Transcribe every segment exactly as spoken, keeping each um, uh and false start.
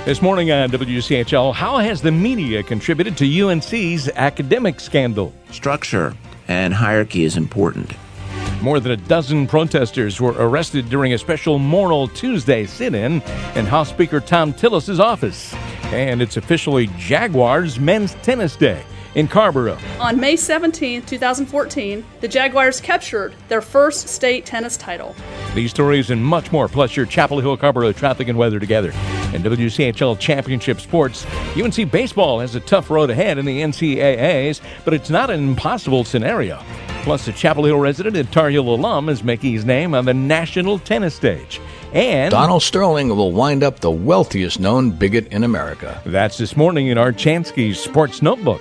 This morning on W C H L, how has the media contributed to U N C's academic scandal? Structure and hierarchy is important. More than a dozen protesters were arrested during a special Moral Tuesday sit-in in House Speaker Thom Tillis' office. And it's officially Jaguars Men's Tennis Day in Carrboro. On May seventeenth, twenty fourteen, the Jaguars captured their first state tennis title. These stories and much more, plus your Chapel Hill Carrboro traffic and weather together. In W C H L Championship Sports, U N C baseball has a tough road ahead in the N C double A's, but it's not an impossible scenario. Plus, a Chapel Hill resident and Tar Heel alum is making his name on the national tennis stage. And Donald Sterling will wind up the wealthiest known bigot in America. That's this morning in our Chansky's Sports Notebook.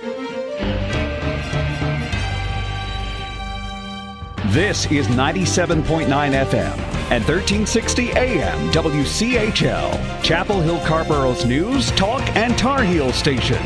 This is ninety-seven point nine F M and thirteen sixty A M W C H L, Chapel Hill Carrboro's news, talk, and Tar Heel station.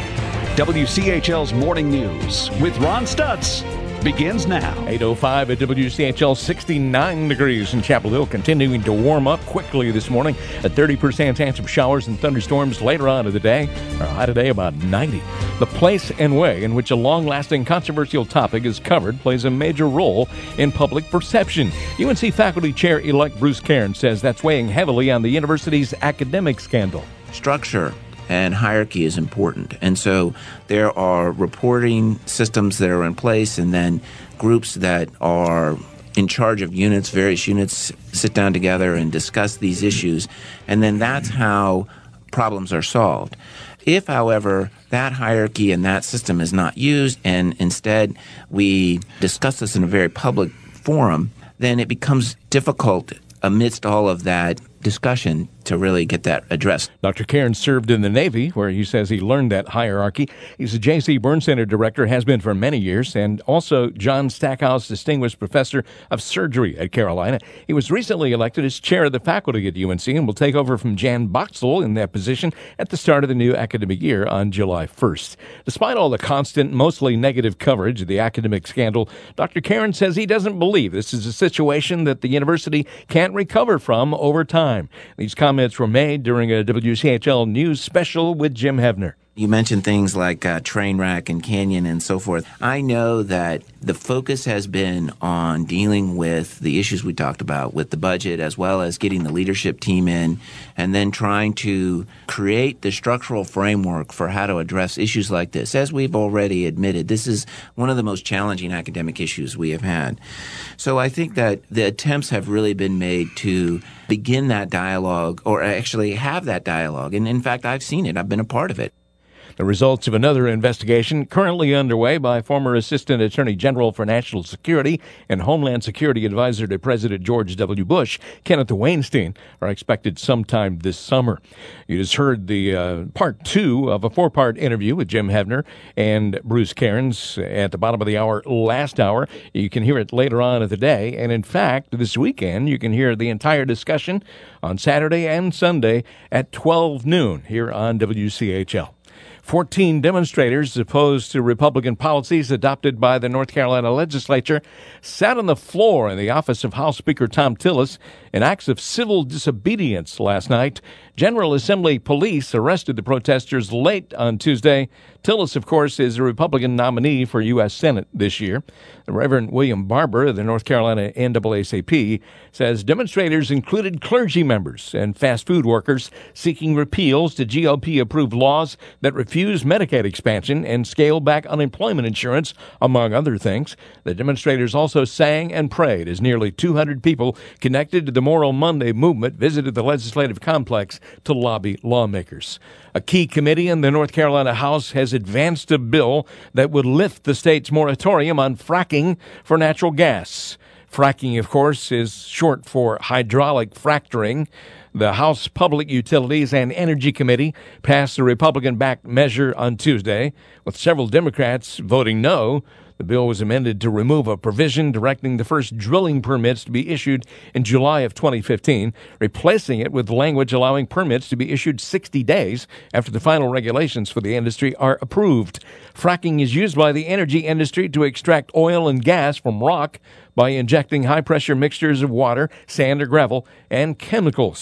W C H L's Morning News with Ron Stutz begins now. eight oh five at W C H L, sixty-nine degrees in Chapel Hill, continuing to warm up quickly this morning. A thirty percent chance of showers and thunderstorms later on in the day. Our high today about ninety. The place and way in which a long-lasting controversial topic is covered plays a major role in public perception. U N C faculty chair-elect Bruce Cairns says that's weighing heavily on the university's academic scandal. Structure and hierarchy is important. And so there are reporting systems that are in place, and then groups that are in charge of units, various units, sit down together and discuss these issues. And then that's how problems are solved. If, however, that hierarchy and that system is not used, and instead we discuss this in a very public forum, then it becomes difficult amidst all of that discussion to really get that addressed. Doctor Cairns served in the Navy, where he says he learned that hierarchy. He's a J C. Burns Center director, has been for many years, and also John Stackhouse Distinguished Professor of Surgery at Carolina. He was recently elected as chair of the faculty at U N C and will take over from Jan Boxell in that position at the start of the new academic year on July first. Despite all the constant, mostly negative coverage of the academic scandal, Doctor Cairns says he doesn't believe this is a situation that the university can't recover from over time. These comments were made during a W C H L News special with Jim Hevner. You mentioned things like uh, Trainwreck and Canyon and so forth. I know that the focus has been on dealing with the issues we talked about with the budget, as well as getting the leadership team in, and then trying to create the structural framework for how to address issues like this. As we've already admitted, this is one of the most challenging academic issues we have had. So I think that the attempts have really been made to begin that dialogue, or actually have that dialogue. And in fact, I've seen it. I've been a part of it. The results of another investigation currently underway by former Assistant Attorney General for National Security and Homeland Security Advisor to President George W. Bush, Kenneth Weinstein, are expected sometime this summer. You just heard the uh, part two of a four-part interview with Jim Hevner and Bruce Cairns at the bottom of the hour last hour. You can hear it later on in the day. And in fact, this weekend, you can hear the entire discussion on Saturday and Sunday at twelve noon here on W C H L. Fourteen demonstrators opposed to Republican policies adopted by the North Carolina legislature sat on the floor in the office of House Speaker Thom Tillis in acts of civil disobedience last night. General Assembly police arrested the protesters late on Tuesday. Tillis, of course, is a Republican nominee for U S Senate this year. The Reverend William Barber of the North Carolina N double A C P says demonstrators included clergy members and fast food workers seeking repeals to G O P-approved laws that refuse Medicaid expansion and scale back unemployment insurance, among other things. The demonstrators also sang and prayed as nearly two hundred people connected to the Moral Monday movement visited the legislative complex to lobby lawmakers. A key committee in the North Carolina House has advanced a bill that would lift the state's moratorium on fracking for natural gas. Fracking, of course, is short for hydraulic fracturing. The House Public Utilities and Energy Committee passed a Republican-backed measure on Tuesday, with several Democrats voting no. The bill was amended to remove a provision directing the first drilling permits to be issued in July of twenty fifteen, replacing it with language allowing permits to be issued sixty days after the final regulations for the industry are approved. Fracking is used by the energy industry to extract oil and gas from rock by injecting high-pressure mixtures of water, sand or gravel, and chemicals. The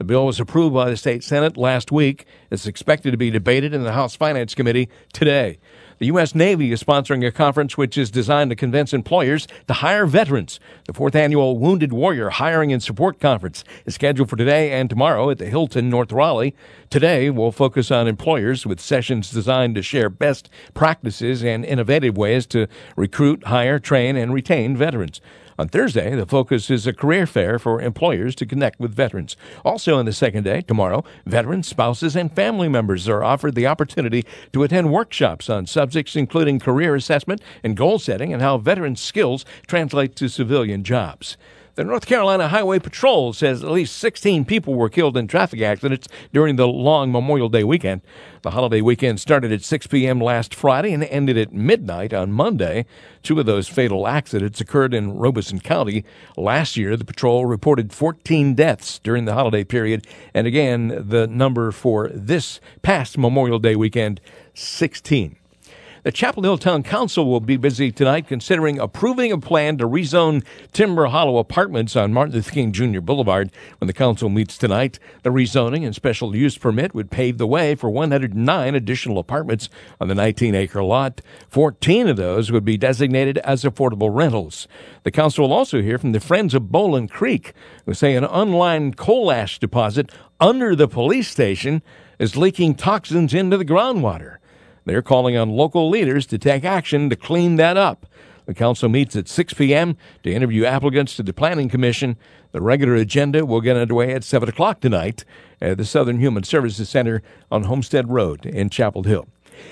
The bill was approved by the state Senate last week. It's expected to be debated in the House Finance Committee today. The U S. Navy is sponsoring a conference which is designed to convince employers to hire veterans. The fourth annual Wounded Warrior Hiring and Support Conference is scheduled for today and tomorrow at the Hilton, North Raleigh. Today, we'll focus on employers with sessions designed to share best practices and innovative ways to recruit, hire, train, and retain veterans. On Thursday, the focus is a career fair for employers to connect with veterans. Also on the second day, tomorrow, veterans, spouses, and family members are offered the opportunity to attend workshops on subjects including career assessment and goal setting and how veterans' skills translate to civilian jobs. The North Carolina Highway Patrol says at least sixteen people were killed in traffic accidents during the long Memorial Day weekend. The holiday weekend started at six p.m. last Friday and ended at midnight on Monday. Two of those fatal accidents occurred in Robeson County. Last year, the patrol reported fourteen deaths during the holiday period. And again, the number for this past Memorial Day weekend, sixteen. The Chapel Hill Town Council will be busy tonight considering approving a plan to rezone Timber Hollow Apartments on Martin Luther King Junior Boulevard. When the council meets tonight, the rezoning and special use permit would pave the way for one hundred nine additional apartments on the nineteen-acre lot. fourteen of those would be designated as affordable rentals. The council will also hear from the Friends of Bowling Creek, who say an unlined coal ash deposit under the police station is leaking toxins into the groundwater. They're calling on local leaders to take action to clean that up. The council meets at six p.m. to interview applicants to the Planning Commission. The regular agenda will get underway at seven o'clock tonight at the Southern Human Services Center on Homestead Road in Chapel Hill.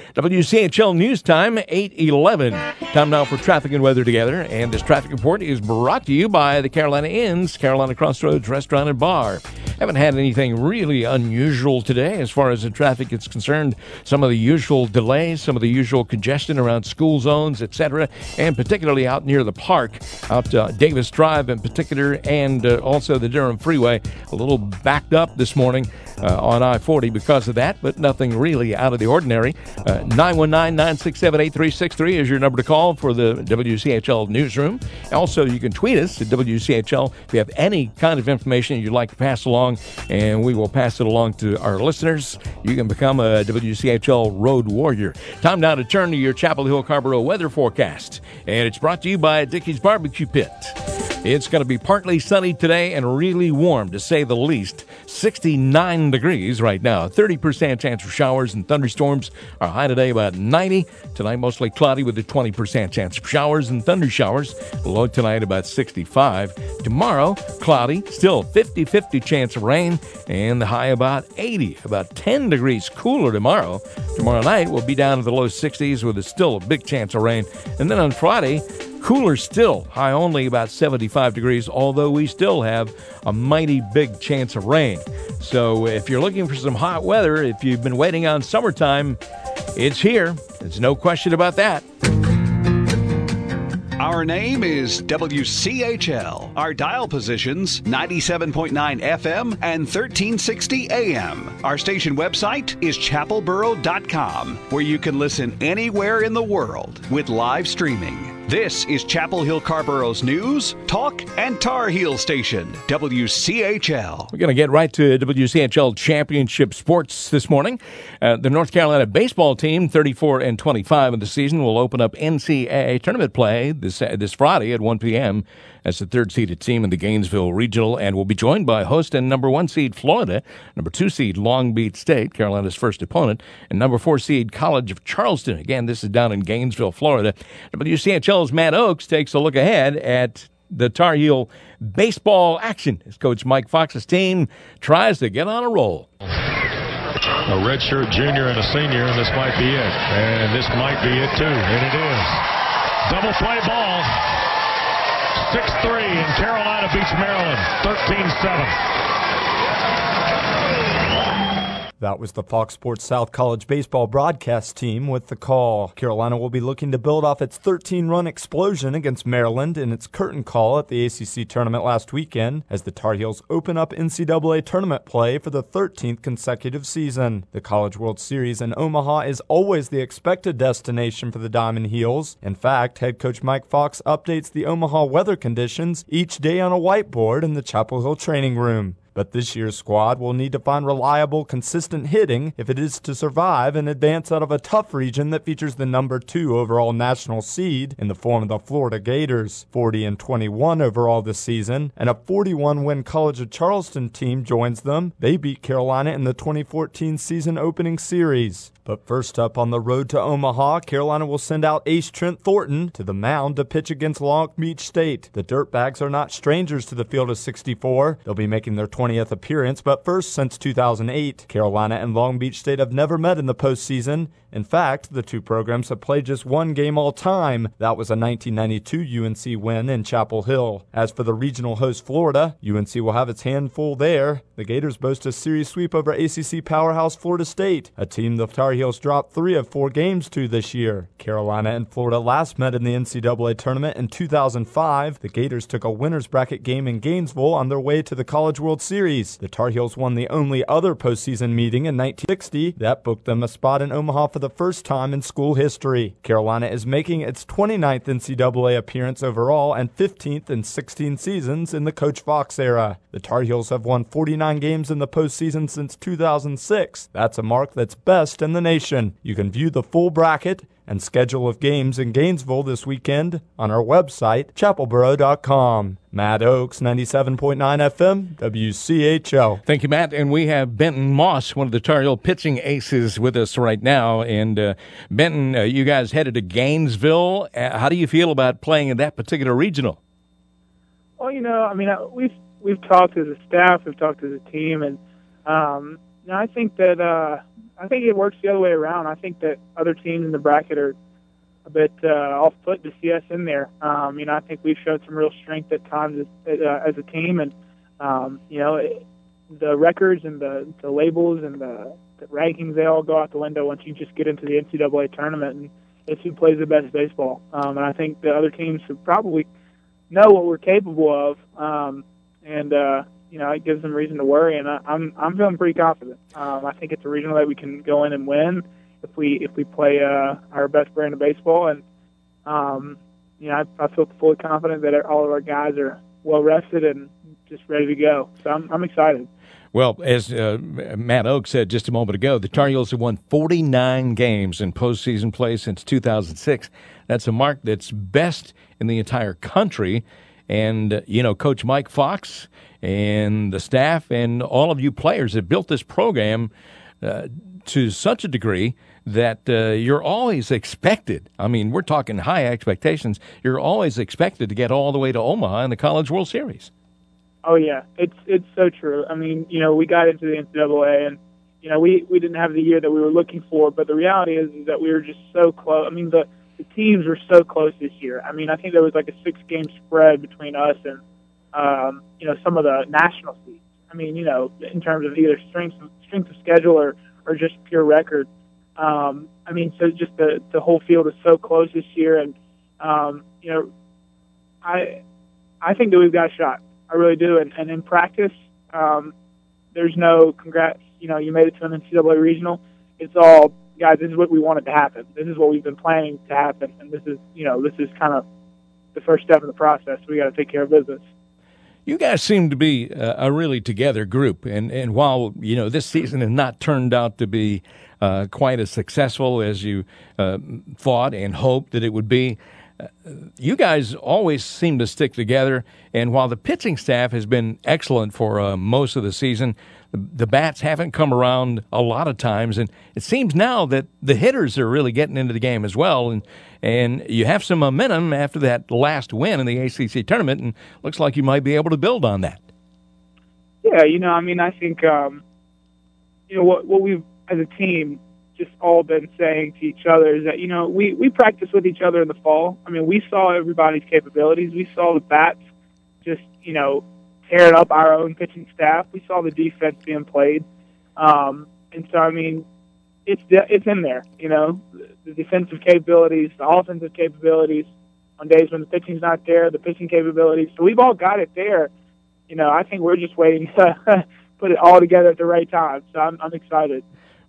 W C H L News Time, eight eleven. Time now for traffic and weather together. And this traffic report is brought to you by the Carolina Inns, Carolina Crossroads Restaurant and Bar. Haven't had anything really unusual today as far as the traffic is concerned. Some of the usual delays, some of the usual congestion around school zones, et cetera, and particularly out near the park, out uh, Davis Drive in particular, and uh, also the Durham Freeway, a little backed up this morning uh, on I forty because of that, but nothing really out of the ordinary. Uh, nine one nine, nine six seven, eight three six three is your number to call for the W C H L newsroom. Also, you can tweet us at W C H L if you have any kind of information you'd like to pass along, and we will pass it along to our listeners. You can become a W C H L road warrior. Time now to turn to your Chapel Hill Carrboro weather forecast, and it's brought to you by Dickey's Barbecue Pit. It's going to be partly sunny today and really warm, to say the least. sixty-nine degrees right now. thirty percent chance of showers and thunderstorms. Our high today about ninety. Tonight mostly cloudy with a twenty percent chance of showers and thunder showers. Low tonight about sixty-five. Tomorrow, cloudy, still fifty-fifty chance of rain, and the high about eighty. About ten degrees cooler tomorrow. Tomorrow night we'll be down to the low sixties with a still a big chance of rain. And then on Friday, cooler still, high only about seventy-five degrees, although we still have a mighty big chance of rain. So if you're looking for some hot weather, if you've been waiting on summertime, it's here. There's no question about that. Our name is W C H L. Our dial positions, ninety-seven point nine F M and thirteen sixty A M. Our station website is chapel boro dot com, where you can listen anywhere in the world with live streaming. This is Chapel Hill Carrboro's news, talk, and Tar Heel station, W C H L. We're going to get right to W C H L championship sports this morning. Uh, the North Carolina baseball team, thirty-four and twenty-five in the season, will open up N C double A tournament play this uh, this Friday at one p.m. as the third-seeded team in the Gainesville Regional, and will be joined by host and number one seed Florida, number two seed Long Beach State, Carolina's first opponent, and number four seed College of Charleston. Again, this is down in Gainesville, Florida. W C H L's Matt Oakes takes a look ahead at the Tar Heel baseball action as Coach Mike Fox's team tries to get on a roll. A redshirt junior and a senior, and this might be it. And this might be it, too. And it is. Double play ball. six three, and Carolina beats Maryland thirteen seven. That was the Fox Sports South College baseball broadcast team with the call. Carolina will be looking to build off its thirteen-run explosion against Maryland in its curtain call at the A C C tournament last weekend as the Tar Heels open up N C double A tournament play for the thirteenth consecutive season. The College World Series in Omaha is always the expected destination for the Diamond Heels. In fact, head coach Mike Fox updates the Omaha weather conditions each day on a whiteboard in the Chapel Hill training room. But this year's squad will need to find reliable, consistent hitting if it is to survive and advance out of a tough region that features the number two overall national seed in the form of the Florida Gators, forty and twenty-one overall this season, and a forty-one win College of Charleston team joins them. They beat Carolina in the twenty fourteen season opening series. But first up on the road to Omaha, Carolina will send out ace Trent Thornton to the mound to pitch against Long Beach State. The Dirtbags are not strangers to the field of sixty-four. They'll be making their twentieth appearance, but first since two thousand eight. Carolina and Long Beach State have never met in the postseason. In fact, the two programs have played just one game all time. That was a nineteen ninety-two U N C win in Chapel Hill. As for the regional host Florida, U N C will have its hand full there. The Gators boast a series sweep over A C C powerhouse Florida State, a team the Tar Heels dropped three of four games to this year. Carolina and Florida last met in the N C double A tournament in two thousand five. The Gators took a winner's bracket game in Gainesville on their way to the College World Series. The Tar Heels won the only other postseason meeting in nineteen sixty. That booked them a spot in Omaha for the first time in school history. Carolina is making its twenty-ninth N C double A appearance overall and fifteenth in sixteen seasons in the Coach Fox era. The Tar Heels have won forty-nine games in the postseason since two thousand six. That's a mark that's best in the nation. You can view the full bracket and schedule of games in Gainesville this weekend on our website, chapel boro dot com. Matt Oakes, ninety-seven point nine F M, W C H L. Thank you, Matt. And we have Benton Moss, one of the Tar Heel pitching aces, with us right now. And uh, Benton, uh, you guys headed to Gainesville. Uh, how do you feel about playing in that particular regional? Well, you know, I mean, we've we've talked as a staff, we've talked as a team, and um, you know, I think that uh, I think it works the other way around. I think that other teams in the bracket are a bit uh, off foot to see us in there. Um, you know, I think we've showed some real strength at times as, uh, as a team, and um, you know, it, the records and the, the labels and the, the rankings, they all go out the window once you just get into the N C double A tournament, and it's who plays the best baseball. Um, and I think the other teams should probably know what we're capable of, um, and uh, you know, it gives them reason to worry. And I, I'm I'm feeling pretty confident. Um, I think it's a regional that we can go in and win if we if we play uh, our best brand of baseball. And um, you know, I, I feel fully confident that all of our guys are well rested and just ready to go. So I'm I'm excited. Well, as uh, Matt Oakes said just a moment ago, the Tar Heels have won forty-nine games in postseason play since two thousand six. That's a mark that's best in the entire country. And, uh, you know, Coach Mike Fox and the staff and all of you players have built this program uh, to such a degree that uh, you're always expected. I mean, we're talking high expectations. You're always expected to get all the way to Omaha in the College World Series. Oh, yeah, it's it's so true. I mean, you know, we got into the N C double A, and, you know, we, we didn't have the year that we were looking for, but the reality is, is that we were just so close. I mean, the, the teams were so close this year. I mean, I think there was like a six-game spread between us and, um, you know, some of the national seeds. I mean, you know, in terms of either strength, strength of schedule or, or just pure record. Um, I mean, so just the, the whole field is so close this year, and, um, you know, I I think that we've got a shot. I really do. And, and in practice, um, there's no congrats, you know, you made it to an N C double A regional. It's all, guys, this is what we wanted to happen. This is what we've been planning to happen. And this is, you know, this is kind of the first step in the process. We got to take care of business. You guys seem to be a, a really together group. And, and while, you know, this season has not turned out to be uh, quite as successful as you uh, thought and hoped that it would be, you guys always seem to stick together, and while the pitching staff has been excellent for uh, most of the season, the, the bats haven't come around a lot of times, and it seems now that the hitters are really getting into the game as well, and and you have some momentum after that last win in the A C C tournament, and looks like you might be able to build on that. Yeah, you know, I mean, I think, um, you know, what, what we've, as a team, just all been saying to each other is that, you know, we, we practice with each other in the fall. I mean, we saw everybody's capabilities. We saw the bats just, you know, tearing up our own pitching staff. We saw the defense being played. Um, and so, I mean, it's it's in there, you know, the defensive capabilities, the offensive capabilities on days when the pitching's not there, the pitching capabilities. So we've all got it there. You know, I think we're just waiting to put it all together at the right time. So I'm, I'm excited.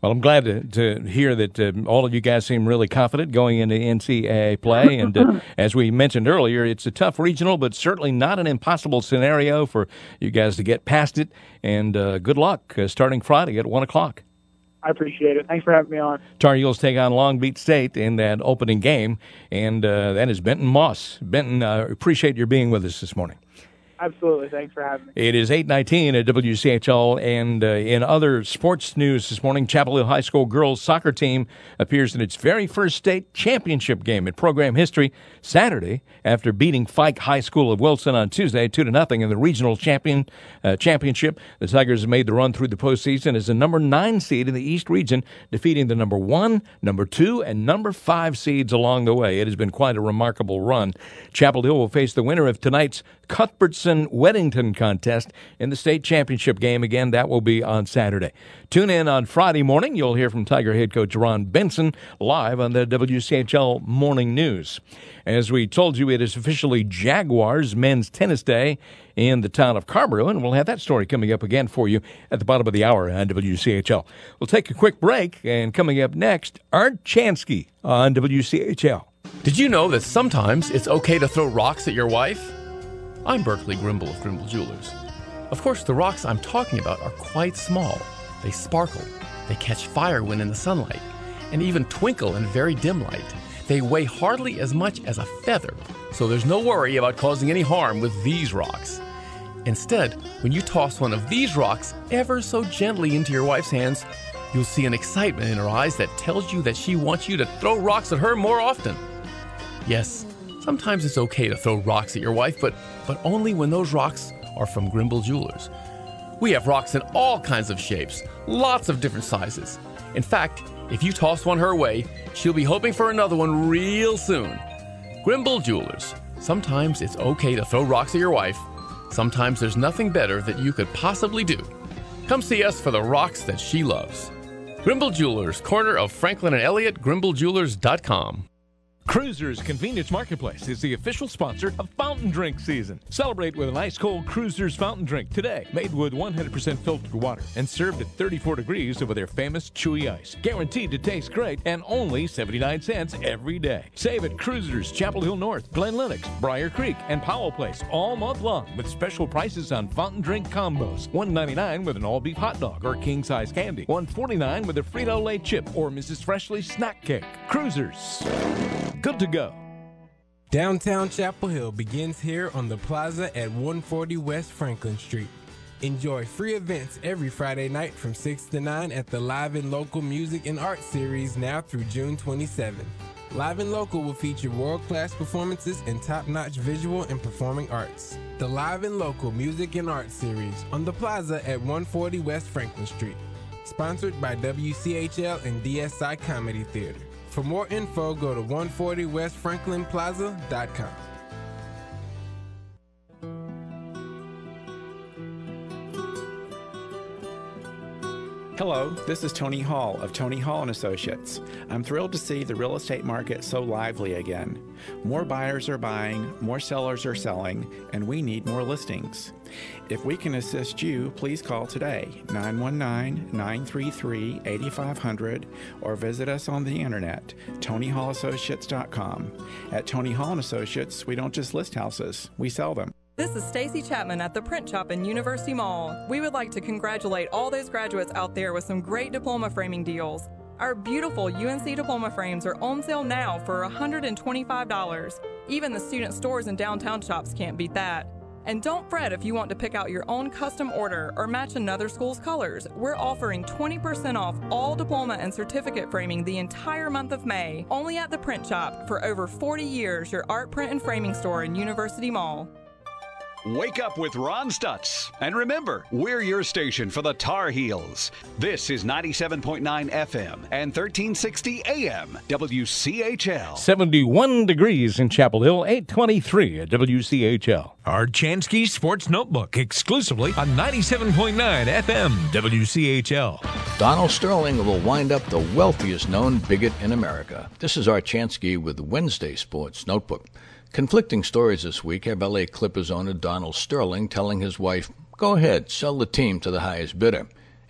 Well, I'm glad to, to hear that uh, all of you guys seem really confident going into N C double A play. And uh, as we mentioned earlier, it's a tough regional, but certainly not an impossible scenario for you guys to get past it. And uh, good luck uh, starting Friday at one o'clock. I appreciate it. Thanks for having me on. Tar Heels take on Long Beach State in that opening game, and uh, that is Benton Moss. Benton, uh, appreciate your being with us this morning. Absolutely. Thanks for having me. It is eight nineteen at W C H L, and uh, in other sports news this morning, Chapel Hill High School girls soccer team appears in its very first state championship game in program history Saturday after beating Fike High School of Wilson on Tuesday two to nothing in the regional champion uh, championship. The Tigers have made the run through the postseason as the number nine seed in the East region, defeating the number one, number two, and number five seeds along the way. It has been quite a remarkable run. Chapel Hill will face the winner of tonight's Cuthbertson-Weddington contest in the state championship game. Again, that will be on Saturday. Tune in on Friday morning. You'll hear from Tiger head coach Ron Benson live on the W C H L Morning News. As we told you, it is officially Jaguars Men's Tennis Day in the town of Carrboro, and we'll have that story coming up again for you at the bottom of the hour on W C H L. We'll take a quick break, and coming up next, Art Chansky on W C H L. Did you know that sometimes it's okay to throw rocks at your wife? I'm Berkeley Grimble of Grimble Jewelers. Of course, the rocks I'm talking about are quite small. They sparkle, they catch fire when in the sunlight, and even twinkle in very dim light. They weigh hardly as much as a feather, so there's no worry about causing any harm with these rocks. Instead, when you toss one of these rocks ever so gently into your wife's hands, you'll see an excitement in her eyes that tells you that she wants you to throw rocks at her more often. Yes, sometimes it's okay to throw rocks at your wife, but, but only when those rocks are from Grimble Jewelers. We have rocks in all kinds of shapes, lots of different sizes. In fact, if you toss one her way, she'll be hoping for another one real soon. Grimble Jewelers. Sometimes it's okay to throw rocks at your wife. Sometimes there's nothing better that you could possibly do. Come see us for the rocks that she loves. Grimble Jewelers, corner of Franklin and Elliott, grimble jewelers dot com. Cruisers Convenience Marketplace is the official sponsor of fountain drink season. Celebrate with an ice-cold Cruisers fountain drink today, made with one hundred percent filtered water and served at thirty-four degrees over their famous chewy ice. Guaranteed to taste great and only seventy-nine cents every day. Save at Cruisers, Chapel Hill North, Glen Lennox, Briar Creek, and Powell Place all month long with special prices on fountain drink combos. one ninety-nine with an all-beef hot dog or king-size candy. one forty-nine with a Frito-Lay chip or Missus Freshly snack cake. Cruisers. Good to go. Downtown Chapel Hill begins here on the plaza at one forty West Franklin Street. Enjoy free events every Friday night from six to nine at the Live and Local Music and Art Series now through June twenty-seventh. Live and Local will feature world-class performances and top-notch visual and performing arts. The Live and Local Music and Art Series on the plaza at one forty West Franklin Street. Sponsored by W C H L and D S I Comedy Theater. For more info, go to one forty west franklin plaza dot com. Hello, this is Tony Hall of Tony Hall and Associates. I'm thrilled to see the real estate market so lively again. More buyers are buying, more sellers are selling, and we need more listings. If we can assist you, please call today, nine one nine, nine three three, eight five zero zero, or visit us on the internet, tony hall associates dot com. At Tony Hall and Associates, we don't just list houses, we sell them. This is Stacy Chapman at the Print Shop in University Mall. We would like to congratulate all those graduates out there with some great diploma framing deals. Our beautiful U N C diploma frames are on sale now for one hundred twenty-five dollars. Even the student stores and downtown shops can't beat that. And don't fret if you want to pick out your own custom order or match another school's colors. We're offering twenty percent off all diploma and certificate framing the entire month of May, only at the Print Shop. For over forty years, your art, print, and framing store in University Mall. Wake up with Ron Stutz. And remember, we're your station for the Tar Heels. This is ninety-seven point nine F M and thirteen sixty A M W C H L. seventy-one degrees in Chapel Hill, eight twenty-three at W C H L. Art Chansky Sports Notebook, exclusively on ninety-seven point nine F M W C H L. Donald Sterling will wind up the wealthiest known bigot in America. This is Art Chansky with Wednesday Sports Notebook. Conflicting stories this week have L A Clippers owner Donald Sterling telling his wife, "Go ahead, sell the team to the highest bidder,"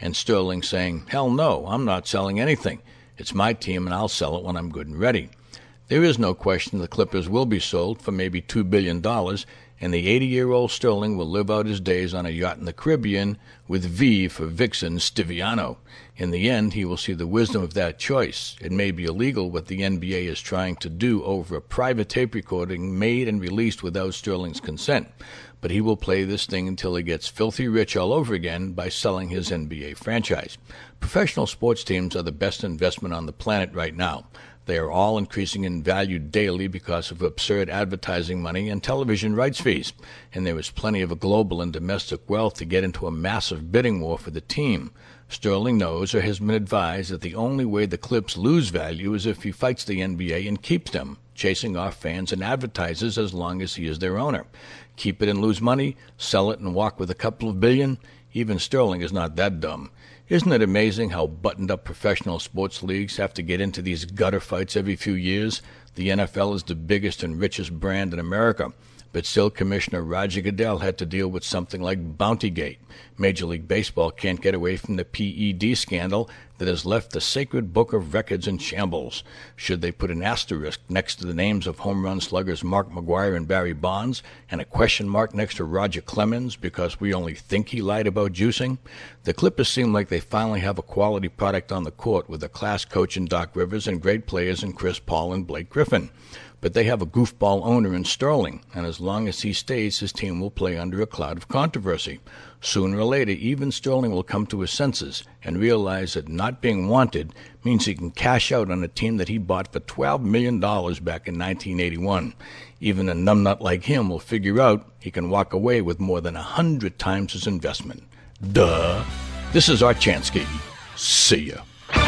and Sterling saying, hell no, I'm not selling anything. It's my team and I'll sell it when I'm good and ready. There is no question the Clippers will be sold for maybe two billion dollars, and the eighty-year-old Sterling will live out his days on a yacht in the Caribbean with V for Vixen Stiviano. In the end, he will see the wisdom of that choice. It may be illegal what the N B A is trying to do over a private tape recording made and released without Sterling's consent, but he will play this thing until he gets filthy rich all over again by selling his N B A franchise. Professional sports teams are the best investment on the planet right now. They are all increasing in value daily because of absurd advertising money and television rights fees, and there is plenty of global and domestic wealth to get into a massive bidding war for the team. Sterling knows or has been advised that the only way the Clips lose value is if he fights the N B A and keeps them, chasing off fans and advertisers as long as he is their owner. Keep it and lose money, sell it and walk with a couple of billion? Even Sterling is not that dumb. Isn't it amazing how buttoned-up professional sports leagues have to get into these gutter fights every few years? The N F L is the biggest and richest brand in America, but still Commissioner Roger Goodell had to deal with something like Bountygate. Major League Baseball can't get away from the P E D scandal that has left the sacred book of records in shambles. Should they put an asterisk next to the names of home run sluggers Mark McGwire and Barry Bonds, and a question mark next to Roger Clemens because we only think he lied about juicing? The Clippers seem like they finally have a quality product on the court with a class coach in Doc Rivers and great players in Chris Paul and Blake Griffin. But they have a goofball owner in Sterling, and as long as he stays, his team will play under a cloud of controversy. Sooner or later, even Sterling will come to his senses and realize that not being wanted means he can cash out on a team that he bought for twelve million dollars back in nineteen eighty-one. Even a numbnut like him will figure out he can walk away with more than a hundred times his investment. Duh. This is Art Chansky. See ya.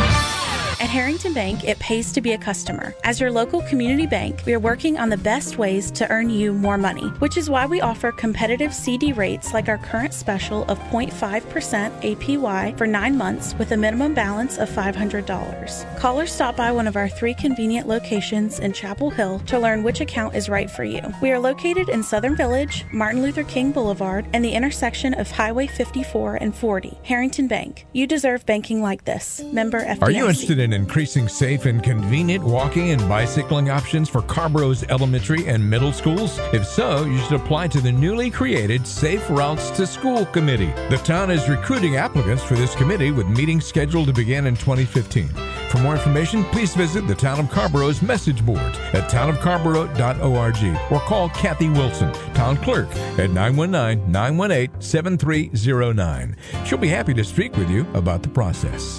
At Harrington Bank, it pays to be a customer. As your local community bank, we are working on the best ways to earn you more money, which is why we offer competitive C D rates like our current special of zero point five percent A P Y for nine months with a minimum balance of five hundred dollars. Call or stop by one of our three convenient locations in Chapel Hill to learn which account is right for you. We are located in Southern Village, Martin Luther King Boulevard, and the intersection of Highway fifty-four and forty. Harrington Bank. You deserve banking like this. Member F D I C. Are you interested in increasing safe and convenient walking and bicycling options for Carborough's elementary and middle schools? If so, you should apply to the newly created Safe Routes to School Committee. The town is recruiting applicants for this committee with meetings scheduled to begin in twenty fifteen. For more information, please visit the Town of Carborough's message board at town of carborough dot org or call Kathy Wilson, Town Clerk, at nine one nine, nine one eight, seven three zero nine. She'll be happy to speak with you about the process.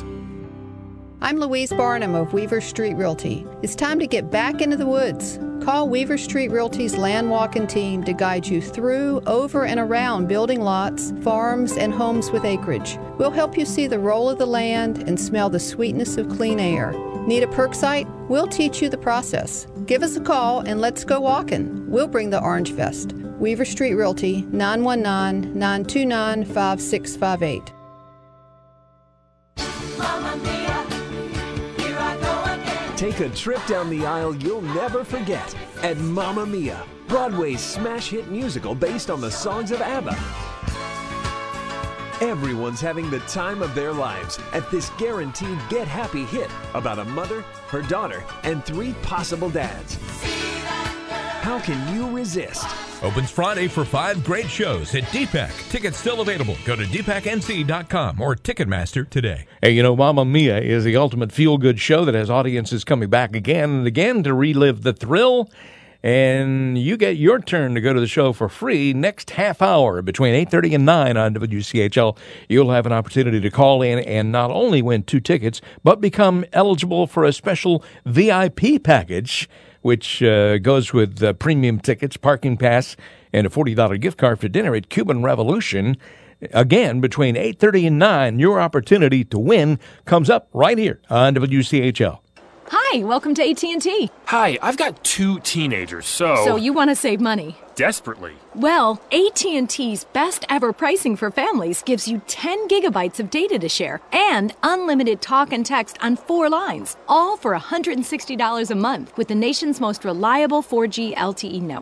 I'm Louise Barnum of Weaver Street Realty. It's time to get back into the woods. Call Weaver Street Realty's land walking team to guide you through, over, and around building lots, farms, and homes with acreage. We'll help you see the roll of the land and smell the sweetness of clean air. Need a perk site? We'll teach you the process. Give us a call and let's go walking. We'll bring the orange vest. Weaver Street Realty, nine one nine, nine two nine, five six five eight. Take a trip down the aisle you'll never forget at Mamma Mia, Broadway's smash hit musical based on the songs of ABBA. Everyone's having the time of their lives at this guaranteed get happy hit about a mother, her daughter, and three possible dads. How can you resist? Opens Friday for five great shows at D PAC. Tickets still available. Go to d pac n c dot com or Ticketmaster today. Hey, you know, Mamma Mia is the ultimate feel-good show that has audiences coming back again and again to relive the thrill. And you get your turn to go to the show for free next half hour between eight thirty and nine on W C H L. You'll have an opportunity to call in and not only win two tickets, but become eligible for a special V I P package, which uh, goes with uh, premium tickets, parking pass, and a forty dollars gift card for dinner at Cuban Revolution. Again, between eight thirty and nine, your opportunity to win comes up right here on W C H L. Hi, welcome to A T and T. Hi, I've got two teenagers, so... So you want to save money? Desperately. Well, A T and T's best ever pricing for families gives you ten gigabytes of data to share and unlimited talk and text on four lines, all for one hundred sixty dollars a month with the nation's most reliable four G L T E network.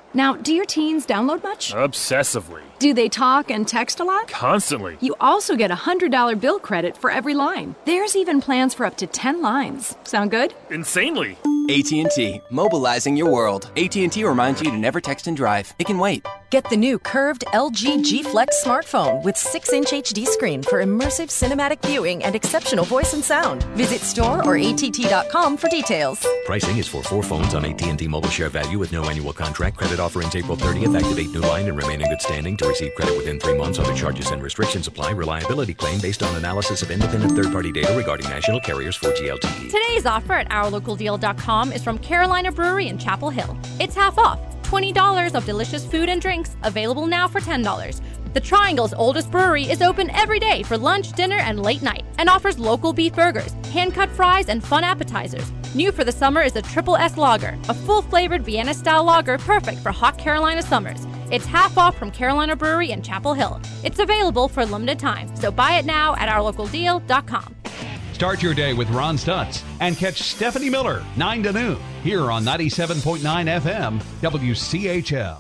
Now, do your teens download much? Obsessively. Do they talk and text a lot? Constantly. You also get a one hundred dollars bill credit for every line. There's even plans for up to ten lines. Sound good? Insanely. A T and T, mobilizing your world. A T and T reminds you to never text and drive. It can wait. Get the new curved L G G Flex smartphone with six inch H D screen for immersive cinematic viewing and exceptional voice and sound. Visit store or A T T dot com for details. Pricing is for four phones on A T and T Mobile Share Value with no annual contract. Credit offer ends April thirtieth. Activate new line and remain in good standing. To receive credit within three months, other charges and restrictions apply. Reliability claim based on analysis of independent third-party data regarding national carriers for G L T E. Today's offer at our local deal dot com is from Carolina Brewery in Chapel Hill. It's half off. twenty dollars of delicious food and drinks, available now for ten dollars. The Triangle's oldest brewery is open every day for lunch, dinner, and late night, and offers local beef burgers, hand-cut fries, and fun appetizers. New for the summer is the Triple S Lager, a full-flavored Vienna-style lager perfect for hot Carolina summers. It's half off from Carolina Brewery in Chapel Hill. It's available for a limited time, so buy it now at our local deal dot com. Start your day with Ron Stutz and catch Stephanie Miller, nine to noon, here on ninety-seven point nine F M, W C H L.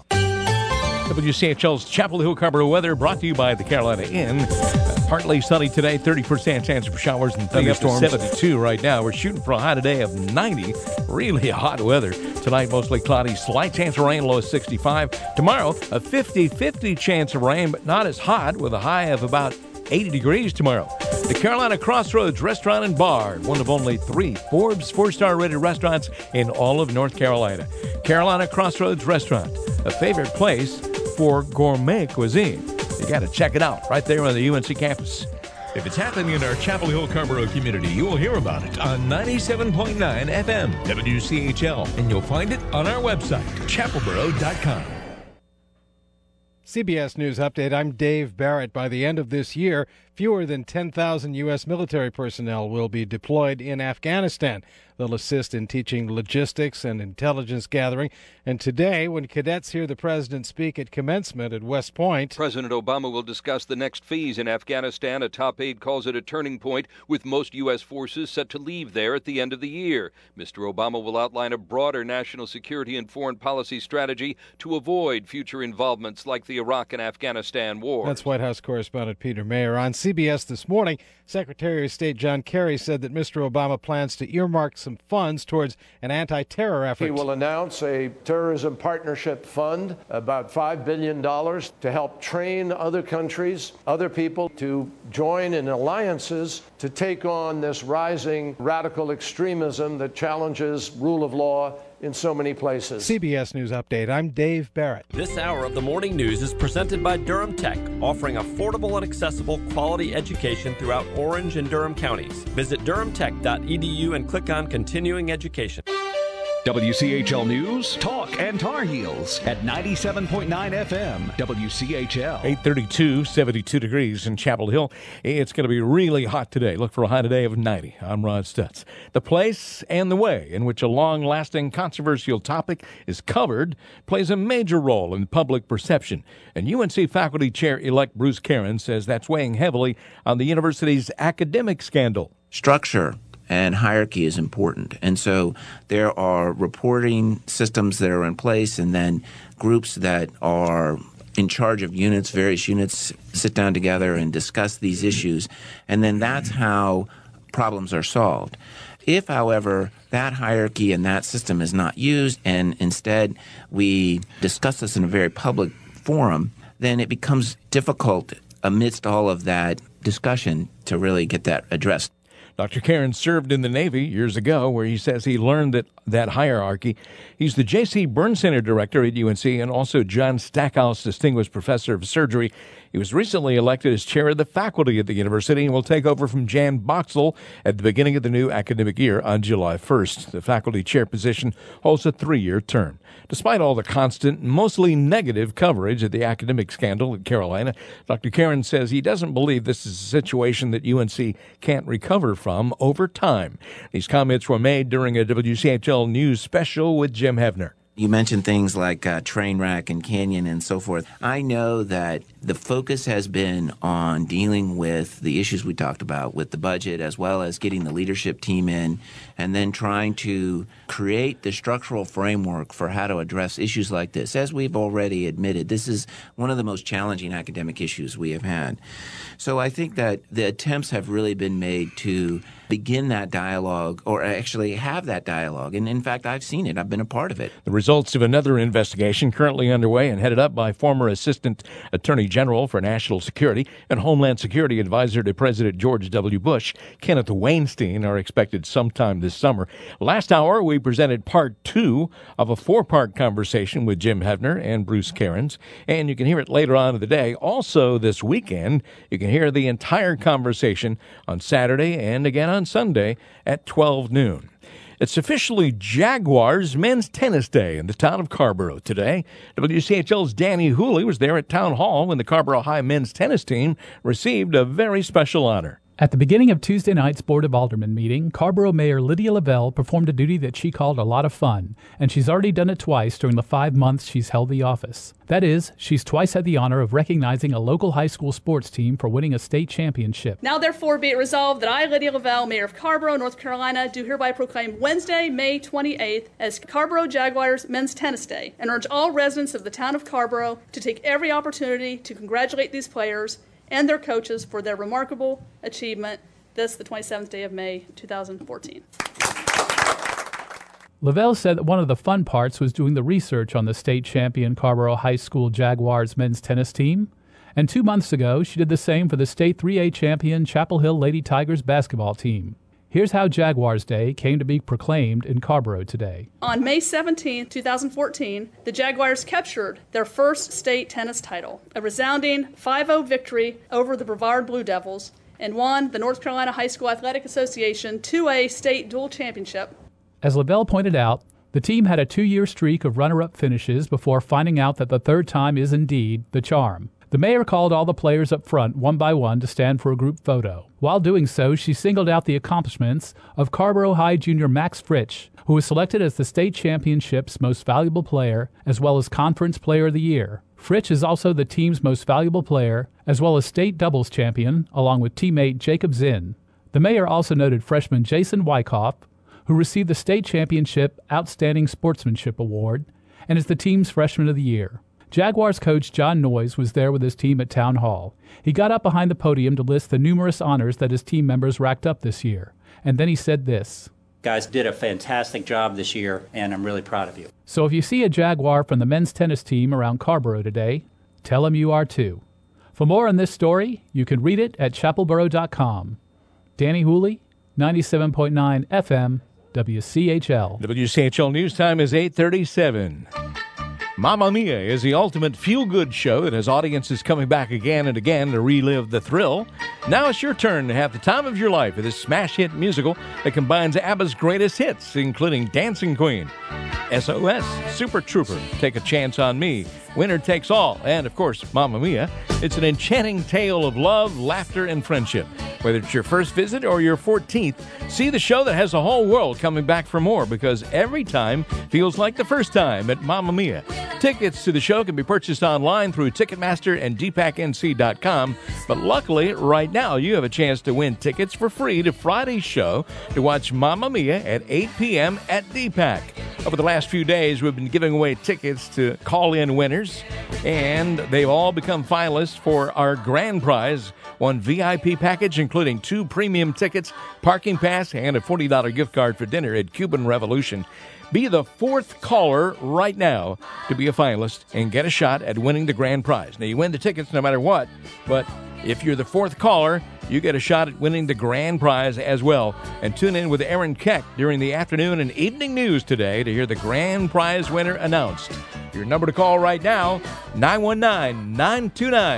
W C H L's Chapel Hill Carrboro weather brought to you by the Carolina Inn. Uh, partly sunny today, thirty percent chance of showers and thunderstorms. seventy-two right now. We're shooting for a high today of ninety. Really hot weather. Tonight, mostly cloudy, slight chance of rain, low of sixty-five. Tomorrow, a fifty-fifty chance of rain, but not as hot, with a high of about eighty degrees tomorrow. The Carolina Crossroads Restaurant and Bar, one of only three Forbes four-star rated restaurants in all of North Carolina. Carolina Crossroads Restaurant, a favorite place for gourmet cuisine. You got to check it out right there on the U N C campus. If it's happening in our Chapel Hill Carrboro community, you will hear about it on ninety-seven point nine F M W C H L, and you'll find it on our website, chapel boro dot com. C B S News Update. I'm Dave Barrett. By the end of this year, fewer than ten thousand U S military personnel will be deployed in Afghanistan. They'll assist in teaching logistics and intelligence gathering. And today, when cadets hear the president speak at commencement at West Point, President Obama will discuss the next phase in Afghanistan. A top aide calls it a turning point, with most U S forces set to leave there at the end of the year. Mister Obama will outline a broader national security and foreign policy strategy to avoid future involvements like the Iraq and Afghanistan war. That's White House correspondent Peter Mayer. On C B S this morning, Secretary of State John Kerry said that Mister Obama plans to earmark some funds towards an anti-terror effort. He will announce a terrorism partnership fund, about five billion dollars, to help train other countries, other people to join in alliances to take on this rising radical extremism that challenges rule of law in so many places. C B S News Update. I'm Dave Barrett. This hour of the morning news is presented by Durham Tech, offering affordable and accessible quality education throughout Orange and Durham counties. Visit durham tech dot e d u and click on Continuing Education. W C H L News, Talk, and Tar Heels at ninety-seven point nine F M, W C H L. eight thirty-two, seventy-two degrees in Chapel Hill. It's going to be really hot today. Look for a high today of ninety. I'm Ron Stutz. The place and the way in which a long-lasting controversial topic is covered plays a major role in public perception. And U N C faculty chair-elect Bruce Caron says that's weighing heavily on the university's academic scandal. Structure and hierarchy is important. And so there are reporting systems that are in place, and then groups that are in charge of units, various units, sit down together and discuss these issues. And then that's how problems are solved. If, however, that hierarchy and that system is not used, and instead we discuss this in a very public forum, then it becomes difficult amidst all of that discussion to really get that addressed. Doctor Caron served in the Navy years ago, where he says he learned that, that hierarchy. He's the J C Burns Center director at U N C and also John Stackhouse Distinguished Professor of Surgery. He was recently elected as chair of the faculty at the university and will take over from Jan Boxell at the beginning of the new academic year on July first. The faculty chair position holds a three-year term. Despite all the constant, mostly negative coverage of the academic scandal at Carolina, Doctor Caron says he doesn't believe this is a situation that U N C can't recover from over time. These comments were made during a W C H L News special with Jim Hefner. You mentioned things like uh, Trainwreck and Canyon and so forth. I know that the focus has been on dealing with the issues we talked about with the budget, as well as getting the leadership team in, and then trying to create the structural framework for how to address issues like this. As we've already admitted, this is one of the most challenging academic issues we have had. So I think that the attempts have really been made to begin that dialogue, or actually have that dialogue. And in fact, I've seen it. I've been a part of it. The results of another investigation currently underway and headed up by former Assistant Attorney General for National Security and Homeland Security Advisor to President George W. Bush, Kenneth Weinstein, are expected sometime this summer. Last hour, we presented part two of a four-part conversation with Jim Hevner and Bruce Cairns, and you can hear it later on in the day. Also, this weekend, you can hear the entire conversation on Saturday and again on Sunday at twelve noon. It's officially Jaguars Men's Tennis Day in the town of Carrboro today. W C H L's Danny Hooley was there at Town Hall when the Carrboro High men's tennis team received a very special honor. At the beginning of Tuesday night's Board of Aldermen meeting, Carrboro Mayor Lydia Lavelle performed a duty that she called a lot of fun, and she's already done it twice during the five months she's held the office. That is, she's twice had the honor of recognizing a local high school sports team for winning a state championship. Now therefore be it resolved that I, Lydia Lavelle, Mayor of Carrboro, North Carolina, do hereby proclaim Wednesday, May twenty-eighth as Carrboro Jaguars Men's Tennis Day, and urge all residents of the town of Carrboro to take every opportunity to congratulate these players and their coaches for their remarkable achievement this, the twenty-seventh day of May, two thousand fourteen. Lavelle said that one of the fun parts was doing the research on the state champion Carrboro High School Jaguars men's tennis team. And two months ago, she did the same for the state three A champion Chapel Hill Lady Tigers basketball team. Here's how Jaguars Day came to be proclaimed in Carrboro today. On May seventeenth, two thousand fourteen, the Jaguars captured their first state tennis title, a resounding five oh victory over the Brevard Blue Devils, and won the North Carolina High School Athletic Association two A state dual championship. As Lavelle pointed out, the team had a two-year streak of runner-up finishes before finding out that the third time is indeed the charm. The mayor called all the players up front one by one to stand for a group photo. While doing so, she singled out the accomplishments of Carrboro High junior Max Fritsch, who was selected as the state championship's most valuable player, as well as Conference Player of the Year. Fritsch is also the team's most valuable player, as well as state doubles champion, along with teammate Jacob Zinn. The mayor also noted freshman Jason Wyckoff, who received the state championship Outstanding Sportsmanship Award, and is the team's freshman of the year. Jaguars coach John Noyes was there with his team at Town Hall. He got up behind the podium to list the numerous honors that his team members racked up this year. And then he said this. Guys did a fantastic job this year, and I'm really proud of you. So if you see a Jaguar from the men's tennis team around Carrboro today, tell them you are too. For more on this story, you can read it at chapelboro dot com. Danny Hooley, ninety-seven point nine F M, W C H L. W C H L News Time is eight thirty-seven. Mamma Mia is the ultimate feel-good show that has audiences coming back again and again to relive the thrill. Now it's your turn to have the time of your life with this smash hit musical that combines ABBA's greatest hits, including Dancing Queen, S O S, Super Trooper, Take a Chance on Me, Winner Takes All, and, of course, Mamma Mia. It's an enchanting tale of love, laughter, and friendship. Whether it's your first visit or your fourteenth, see the show that has the whole world coming back for more, because every time feels like the first time at Mamma Mia. Tickets to the show can be purchased online through Ticketmaster and D PAC N C dot com, but luckily, right now, you have a chance to win tickets for free to Friday's show to watch Mamma Mia at eight p.m. at D PAC. Over the last few days, we've been giving away tickets to call-in winners, and they've all become finalists for our grand prize, one V I P package including two premium tickets, parking pass, and a forty dollars gift card for dinner at Cuban Revolution. Be the fourth caller right now to be a finalist and get a shot at winning the grand prize. Now, you win the tickets no matter what, but if you're the fourth caller, you get a shot at winning the grand prize as well. And tune in with Aaron Keck during the afternoon and evening news today to hear the grand prize winner announced. Your number to call right now, nine one nine, nine two nine,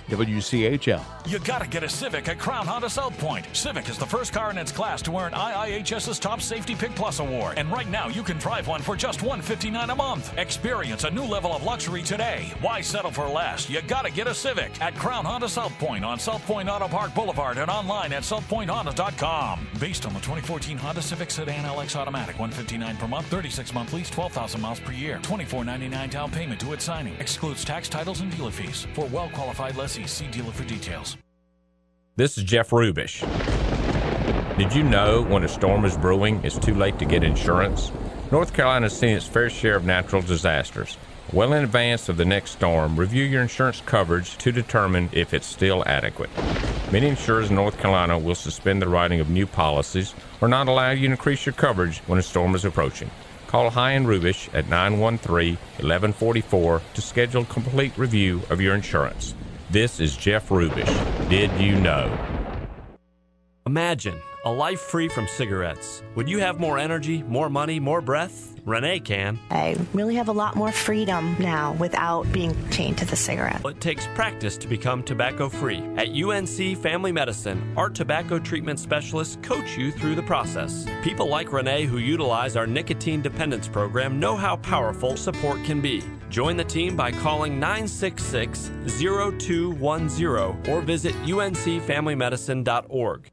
W C H L. You gotta get a Civic at Crown Honda South Point. Civic is the first car in its class to earn I I H S's Top Safety Pick Plus award. And right now, you can drive one for just one hundred fifty-nine dollars a month. Experience a new level of luxury today. Why settle for less? You gotta get a Civic at Crown Honda South Point on South Point Auto Park Boulevard and online at south point honda dot com. Based on the twenty fourteen Honda Civic Sedan L X Automatic, one hundred fifty-nine dollars per month, thirty-six month lease, twelve thousand miles per year, twenty-four ninety-nine down payment to its signing. Excludes tax, titles, and dealer fees. For well-qualified lessees, see dealer for details. This is Jeff Rubish. Did you know when a storm is brewing, it's too late to get insurance? North Carolina has seen its fair share of natural disasters. Well in advance of the next storm, review your insurance coverage to determine if it's still adequate. Many insurers in North Carolina will suspend the writing of new policies or not allow you to increase your coverage when a storm is approaching. Call High and Rubish at nine one three, one one four four to schedule a complete review of your insurance. This is Jeff Rubish. Did you know? Imagine a life free from cigarettes. Would you have more energy, more money, more breath? Renee can. I really have a lot more freedom now without being chained to the cigarette. It takes practice to become tobacco-free. At U N C Family Medicine, our tobacco treatment specialists coach you through the process. People like Renee who utilize our nicotine dependence program know how powerful support can be. Join the team by calling nine six six, zero two one zero or visit U N C family medicine dot org.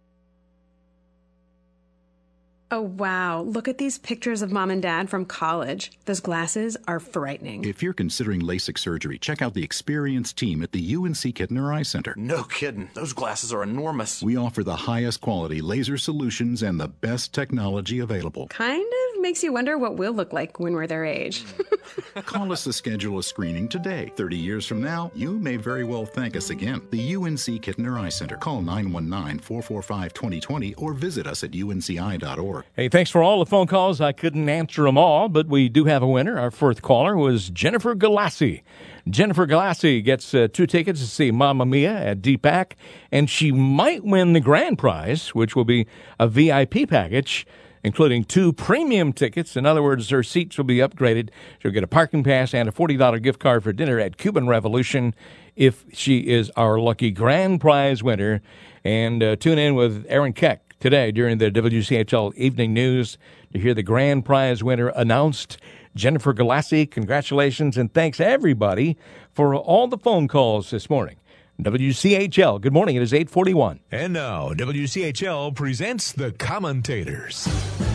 Oh, wow. Look at these pictures of mom and dad from college. Those glasses are frightening. If you're considering LASIK surgery, check out the experienced team at the U N C Kittner Eye Center. No kidding. Those glasses are enormous. We offer the highest quality laser solutions and the best technology available. Kind of makes you wonder what we'll look like when we're their age. Call us to schedule a screening today. thirty years from now, you may very well thank us again. The U N C Kittner Eye Center. Call nine one nine, four four five, two zero two zero or visit us at U N C I dot org. Hey, thanks for all the phone calls. I couldn't answer them all, but we do have a winner. Our fourth caller was Jennifer Galassi. Jennifer Galassi gets uh, two tickets to see Mamma Mia at D PAC, and she might win the grand prize, which will be a V I P package, including two premium tickets. In other words, her seats will be upgraded. She'll get a parking pass and a forty dollars gift card for dinner at Cuban Revolution if she is our lucky grand prize winner. And uh, tune in with Aaron Keck today during the W C H L Evening News to hear the grand prize winner announced. Jennifer Galassi, congratulations, and thanks everybody for all the phone calls this morning. W C H L, good morning. It is eight forty-one. And now, W C H L presents The Commentators.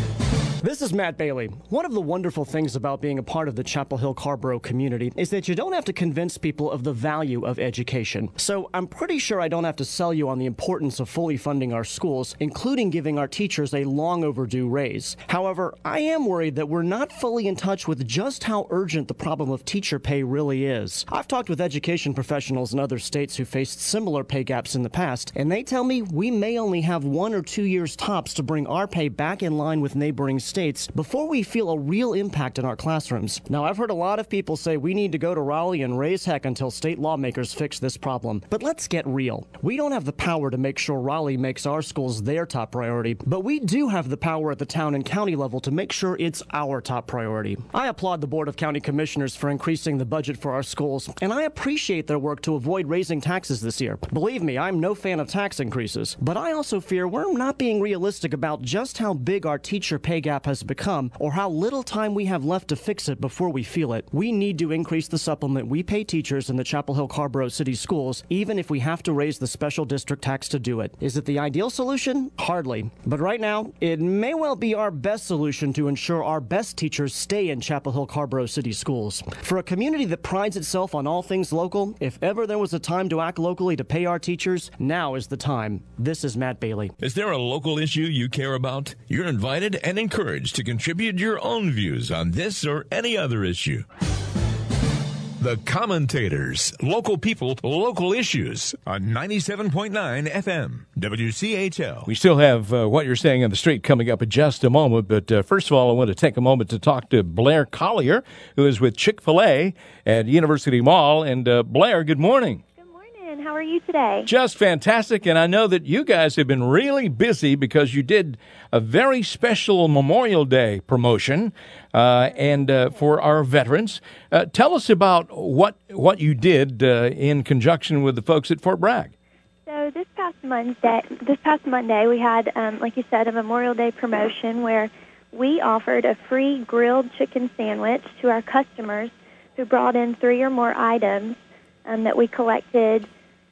This is Matt Bailey. One of the wonderful things about being a part of the Chapel Hill Carrboro community is that you don't have to convince people of the value of education. So I'm pretty sure I don't have to sell you on the importance of fully funding our schools, including giving our teachers a long overdue raise. However, I am worried that we're not fully in touch with just how urgent the problem of teacher pay really is. I've talked with education professionals in other states who faced similar pay gaps in the past, and they tell me we may only have one or two years tops to bring our pay back in line with neighboring states before we feel a real impact in our classrooms. Now, I've heard a lot of people say we need to go to Raleigh and raise heck until state lawmakers fix this problem. But let's get real. We don't have the power to make sure Raleigh makes our schools their top priority, but we do have the power at the town and county level to make sure it's our top priority. I applaud the Board of County Commissioners for increasing the budget for our schools, and I appreciate their work to avoid raising taxes this year. Believe me, I'm no fan of tax increases, but I also fear we're not being realistic about just how big our teacher pay gap has become or how little time we have left to fix it before we feel it. We need to increase the supplement we pay teachers in the Chapel Hill Carrboro City Schools, even if we have to raise the special district tax to do it. Is it the ideal solution? Hardly. But right now, it may well be our best solution to ensure our best teachers stay in Chapel Hill Carrboro City Schools. For a community that prides itself on all things local, if ever there was a time to act locally to pay our teachers, now is the time. This is Matt Bailey. Is there a local issue you care about? You're invited and encouraged to contribute your own views on this or any other issue. The Commentators, local people, local issues on ninety-seven point nine F M, W C H L. We still have uh, What You're Saying on the Street coming up in just a moment, but uh, first of all, I want to take a moment to talk to Blair Collier, who is with Chick-fil-A at University Mall. And uh, Blair, good morning. How are are you today? Just fantastic, and I know that you guys have been really busy because you did a very special Memorial Day promotion uh, and uh, for our veterans. Uh, tell us about what what you did uh, in conjunction with the folks at Fort Bragg. So this past Monday, this past Monday, we had, um, like you said, a Memorial Day promotion where we offered a free grilled chicken sandwich to our customers who brought in three or more items um, that we collected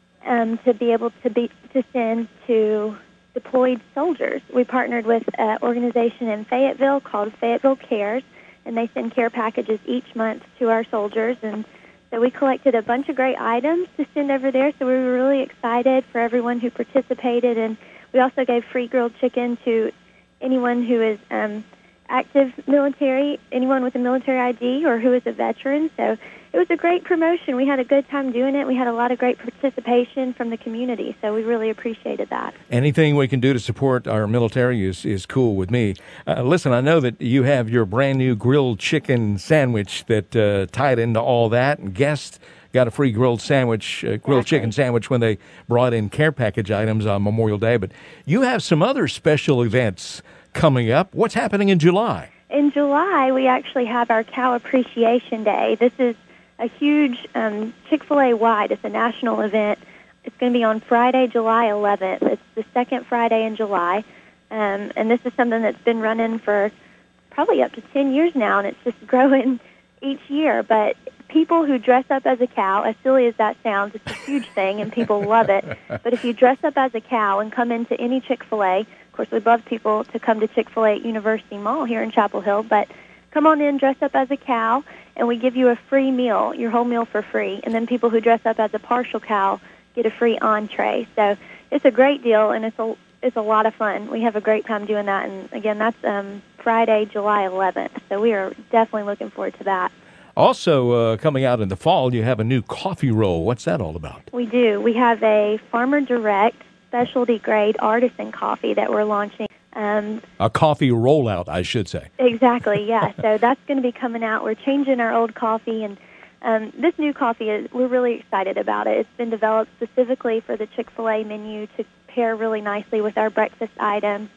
um, to be able to be to send to deployed soldiers. We partnered with an organization in Fayetteville called Fayetteville Cares, and they send care packages each month to our soldiers. And so we collected a bunch of great items to send over there, so we were really excited for everyone who participated. And we also gave free grilled chicken to anyone who is um, active military, anyone with a military I D, or who is a veteran. So it was a great promotion. We had a good time doing it. We had a lot of great participation from the community, so we really appreciated that. Anything we can do to support our military is, is cool with me. Uh, listen, I know that you have your brand new grilled chicken sandwich that uh, tied into all that, and guests got a free grilled sandwich, uh, grilled exactly. chicken sandwich when they brought in care package items on Memorial Day. But you have some other special events coming up. What's happening in July? In July, we actually have our Cow Appreciation Day. This is a huge um, Chick-fil-A wide. It's a national event. It's going to be on Friday, July eleventh. It's the second Friday in July. Um, and this is something that's been running for probably up to ten years now, and it's just growing each year. But people who dress up as a cow, as silly as that sounds, it's a huge thing, and people love it. But if you dress up as a cow and come into any Chick-fil-A, of course, we'd love people to come to Chick-fil-A at University Mall here in Chapel Hill, but come on in, dress up as a cow, and we give you a free meal, your whole meal for free. And then people who dress up as a partial cow get a free entree. So it's a great deal, and it's a it's a lot of fun. We have a great time doing that. And, again, that's um, Friday, July eleventh. So we are definitely looking forward to that. Also, uh, coming out in the fall, you have a new coffee roll. What's that all about? We do. We have a Farmer Direct specialty grade artisan coffee that we're launching. Um, a coffee rollout, I should say. Exactly, yeah. So that's going to be coming out. We're changing our old coffee, and um, this new coffee, is we're really excited about it. It's been developed specifically for the Chick-fil-A menu to pair really nicely with our breakfast items,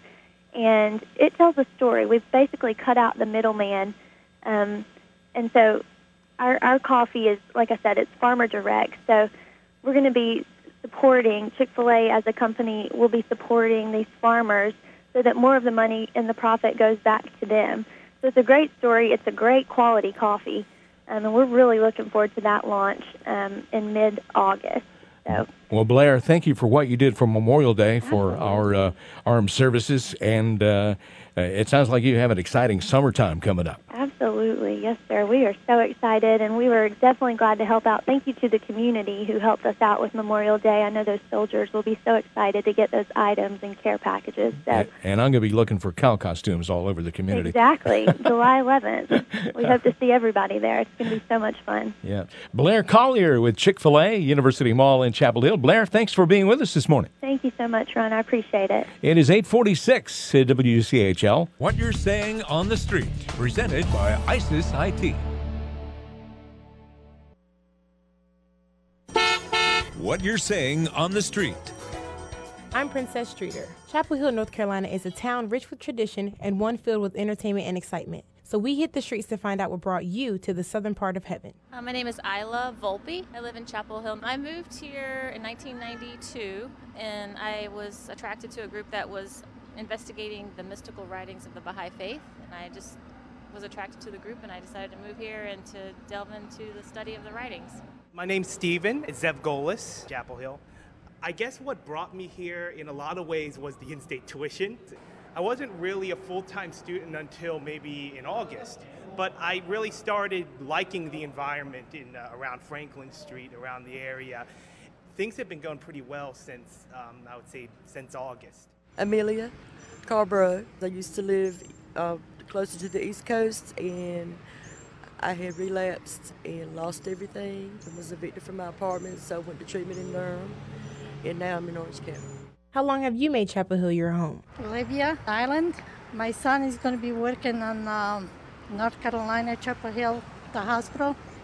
and it tells a story. We've basically cut out the middleman, um, and so our, our coffee is, like I said, it's Farmer Direct. So we're going to be supporting, Chick-fil-A as a company will be supporting these farmers so that more of the money and the profit goes back to them. So it's a great story. It's a great quality coffee, um, and we're really looking forward to that launch um, in mid-August. So. Well, Blair, thank you for what you did for Memorial Day for Absolutely. our uh, armed services, and uh, it sounds like you have an exciting summertime coming up. Absolutely. Yes, sir. We are so excited, and we were definitely glad to help out. Thank you to the community who helped us out with Memorial Day. I know those soldiers will be so excited to get those items and care packages. So. And, and I'm going to be looking for cow costumes all over the community. Exactly. July eleventh. We hope to see everybody there. It's going to be so much fun. Yeah. Blair Collier with Chick-fil-A, University Mall in Chapel Hill. Blair, thanks for being with us this morning. Thank you so much, Ron. I appreciate it. It is eight forty-six at W C H L. What You're Saying on the Street, presented by ISIS I T. What You're Saying on the Street. I'm Princess Streeter. Chapel Hill, North Carolina is a town rich with tradition and one filled with entertainment and excitement. So we hit the streets to find out what brought you to the southern part of heaven. Uh, my name is Isla Volpe. I live in Chapel Hill. I moved here in nineteen ninety-two, and I was attracted to a group that was investigating the mystical writings of the Baha'i Faith, and I just was attracted to the group, and I decided to move here and to delve into the study of the writings. My name's Steven Zev Golis, Chapel Hill. I guess what brought me here in a lot of ways was the in-state tuition. I wasn't really a full-time student until maybe in August, but I really started liking the environment in uh, around Franklin Street, around the area. Things have been going pretty well since, um, I would say, since August. Amelia Carborough. I used to live uh, closer to the East Coast, and I had relapsed and lost everything. I was evicted from my apartment, so I went to treatment in Durham, and now I'm in Orange County. How long have you made Chapel Hill your home? Olivia Island. My son is going to be working on um, North Carolina, Chapel Hill, the hospital.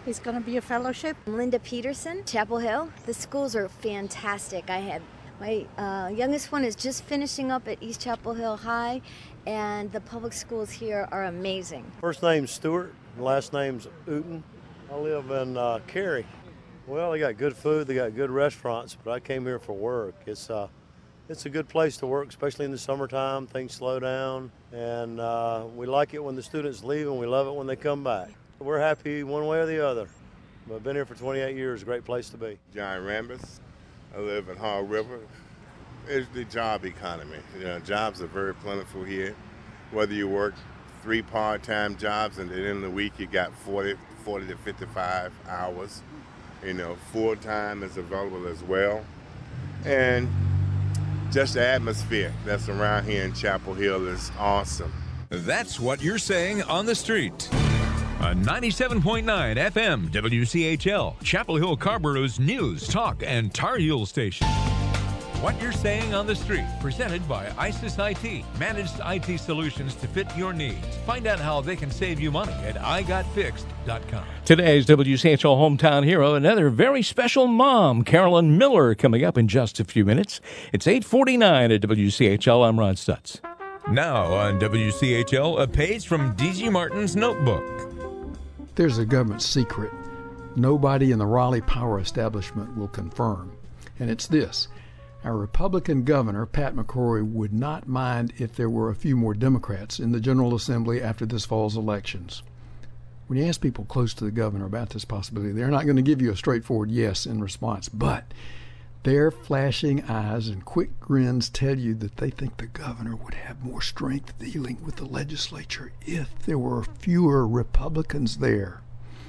It's going to be a fellowship. Linda Peterson, Chapel Hill. The schools are fantastic. I have my uh, youngest one is just finishing up at East Chapel Hill High, and the public schools here are amazing. First name's Stewart, last name's Uten. I live in uh, Cary. Well, they got good food, they got good restaurants, but I came here for work. It's uh, it's a good place to work, especially in the summertime. Things slow down, and uh, we like it when the students leave, and we love it when they come back. We're happy one way or the other. I've been here for twenty-eight years, great place to be. John Rambis. I live in Hog River. It's the job economy. You know, jobs are very plentiful here. Whether you work three part-time jobs and then in the week you got forty, forty to fifty-five hours. You know, full-time is available as well. And just the atmosphere that's around here in Chapel Hill is awesome. That's what you're saying on the street. On ninety-seven point nine F M W C H L, Chapel Hill Carborough's news, talk, and Tar Heel station. What you're saying on the street, presented by ISIS I T, managed I T solutions to fit your needs. Find out how they can save you money at i got fixed dot com. Today's W C H L Hometown Hero, another very special mom, Carolyn Miller, coming up in just a few minutes. It's eight forty-nine at W C H L. I'm Ron Stutz. Now on W C H L, a page from D G Martin's notebook. There's a government secret nobody in the Raleigh power establishment will confirm, and it's this. Our Republican governor, Pat McCrory, would not mind if there were a few more Democrats in the General Assembly after this fall's elections. When you ask people close to the governor about this possibility, they're not going to give you a straightforward yes in response, but their flashing eyes and quick grins tell you that they think the governor would have more strength dealing with the legislature if there were fewer Republicans there.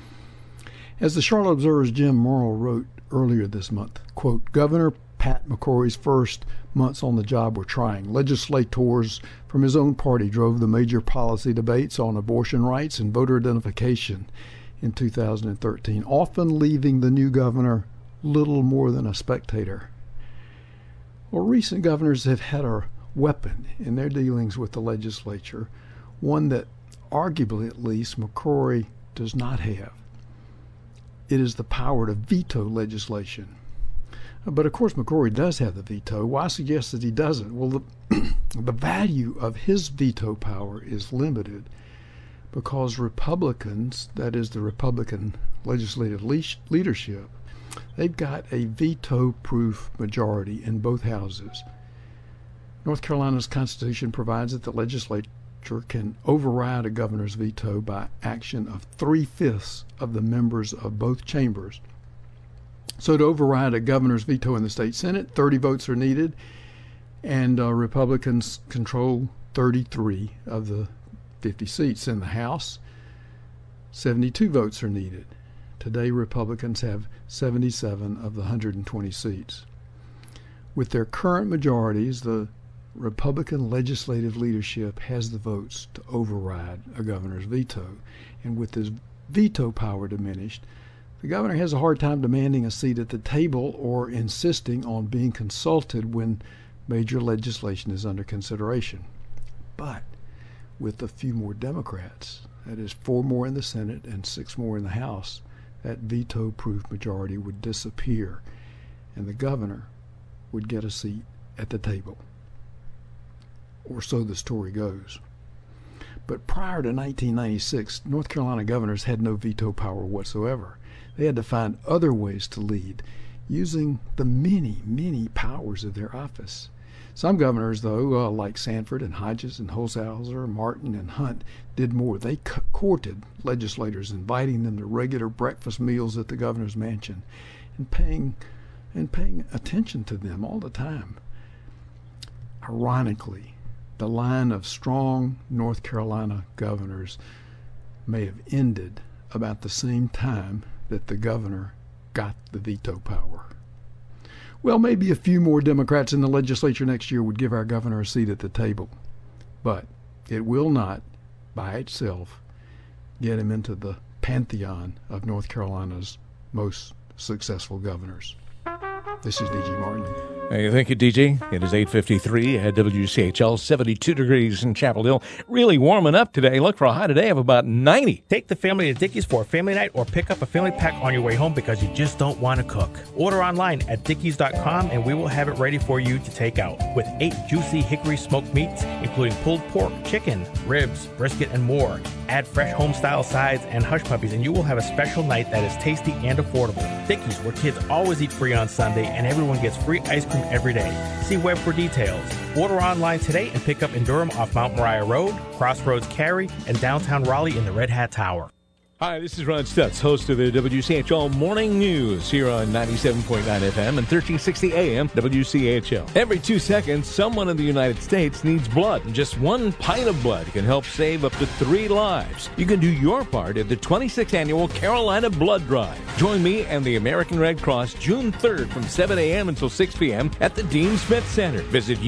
As the Charlotte Observer's Jim Morrill wrote earlier this month, quote, Governor Pat McCrory's first months on the job were trying. Legislators from his own party drove the major policy debates on abortion rights and voter identification in two thousand thirteen, often leaving the new governor little more than a spectator. Well, recent governors have had a weapon in their dealings with the legislature, one that arguably at least McCrory does not have. It is the power to veto legislation. But of course McCrory does have the veto. Why suggest that he doesn't? Well, the, the value of his veto power is limited because Republicans, that is the Republican legislative le- leadership, they've got a veto-proof majority in both houses. North Carolina's Constitution provides that the legislature can override a governor's veto by action of three-fifths of the members of both chambers. So to override a governor's veto in the state Senate, thirty votes are needed, and uh, Republicans control thirty-three of the fifty seats. In the House, seventy-two votes are needed. Today, Republicans have seventy-seven of the one hundred twenty seats. With their current majorities, the Republican legislative leadership has the votes to override a governor's veto. And with his veto power diminished, the governor has a hard time demanding a seat at the table or insisting on being consulted when major legislation is under consideration. But with a few more Democrats, that is four more in the Senate and six more in the House, that veto-proof majority would disappear, and the governor would get a seat at the table. Or so the story goes. But prior to nineteen ninety-six, North Carolina governors had no veto power whatsoever. They had to find other ways to lead, using the many, many powers of their office. Some governors, though, uh, like Sanford and Hodges and Holshouser, Martin and Hunt, did more. They c- courted legislators, inviting them to regular breakfast meals at the governor's mansion, and paying and paying attention to them all the time. Ironically, the line of strong North Carolina governors may have ended about the same time that the governor got the veto power. Well, maybe a few more Democrats in the legislature next year would give our governor a seat at the table, but it will not, by itself, get him into the pantheon of North Carolina's most successful governors. This is D G Martin. Hey, thank you, D J. It is eight fifty-three at W C H L, seventy-two degrees in Chapel Hill. Really warming up today. Look for a high today of about ninety. Take the family to Dickies for a family night or pick up a family pack on your way home because you just don't want to cook. Order online at dickies dot com and we will have it ready for you to take out. With eight juicy hickory smoked meats, including pulled pork, chicken, ribs, brisket, and more. Add fresh home-style sides and hush puppies and you will have a special night that is tasty and affordable. Dickies, where kids always eat free on Sunday and everyone gets free ice cream every day. See web for details. Order online today and pick up in Durham off Mount Moriah Road, Crossroads Cary, and downtown Raleigh in the Red Hat Tower. Hi, this is Ron Stutz, host of the W C H L Morning News here on ninety-seven point nine F M and thirteen sixty A M W C H L. Every two seconds, someone in the United States needs blood. And just one pint of blood can help save up to three lives. You can do your part at the twenty-sixth Annual Carolina Blood Drive. Join me and the American Red Cross June third from seven A M until six P M at the Dean Smith Center. Visit